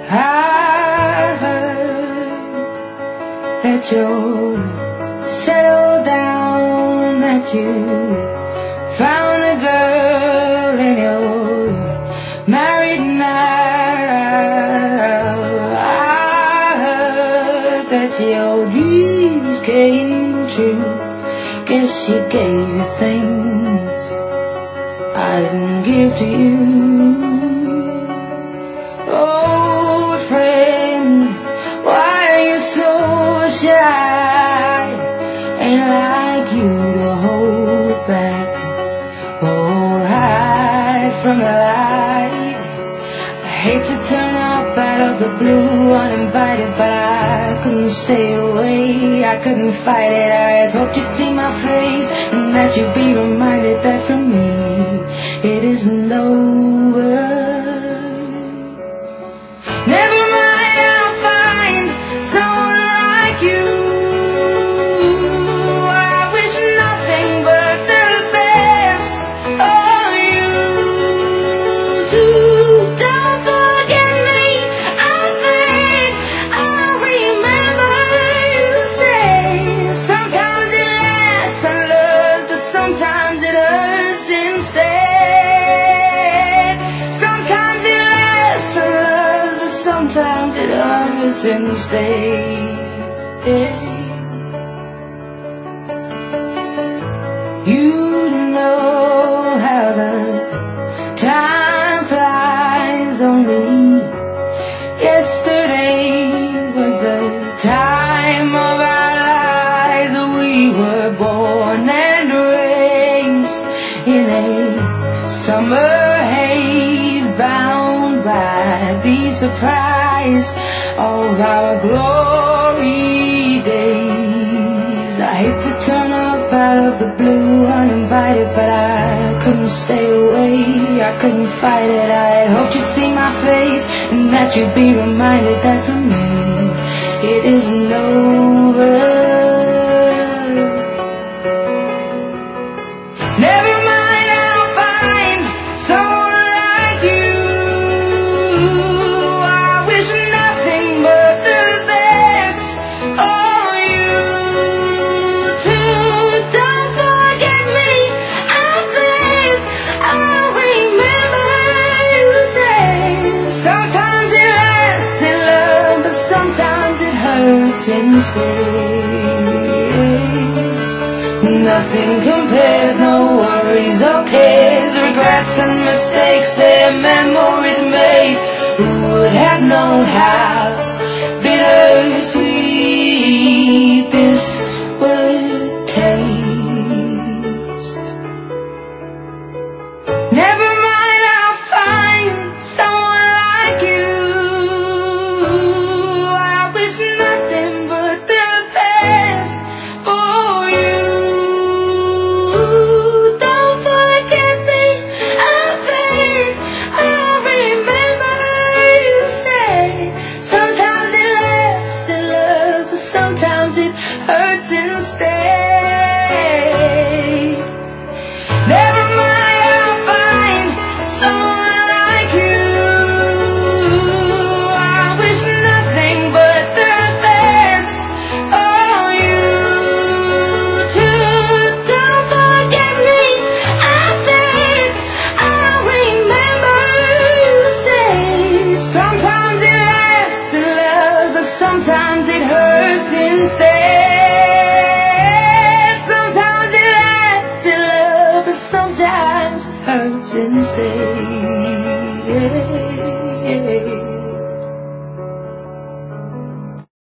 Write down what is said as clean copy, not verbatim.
I heard that you settled down, that you found a girl and you're married now. I heard that your dreams came true. Guess she gave you things I didn't give to you. Old friend, why are you so shy? Ain't like you to hold back or hide from the light. I hate to turn up out of the blue uninvited, but I couldn't stay away, I couldn't fight it. I had hoped you'd see my face and that you'd be reminded that for me it isn't over. Never mind, I'll find someone like you. I wish nothing but the best for you too. Don't forget me, I think I'll remember you say sometimes it lasts and loves, but sometimes it hurts instead. Sometimes it lasts and loves, but sometimes it hurts instead. You know how the time flies. Only yesterday was the time of our lives. We were born and raised in a summer haze, bound by the surprise of our glory days. I hate to turn up out of the blue uninvited, but I couldn't stay away, I couldn't fight it. I hoped you'd see my face and that you'd be reminded that for me it isn't over. Never mind, I'll find someone like you. I wish nothing but the best for you too. Don't forget me, I think I'll remember you say sometimes it lasts in love, but sometimes it hurts instead. Nothing compares, no worries or cares, regrets and mistakes, their memories made. Who would have known how bittersweet this would taste? Never mind, I'll find someone like you. I wish nothing but the best for you. Don't forget me, I think I'll remember you say sometimes it lasts in love, but sometimes it hurts instead. Never mind, I'll find someone like you. I wish nothing but the best for you too. Don't forget me, I think I'll remember you say sometimes it lasts in love, but sometimes it hurts instead. Sometimes it lasts in love, but sometimes it hurts instead.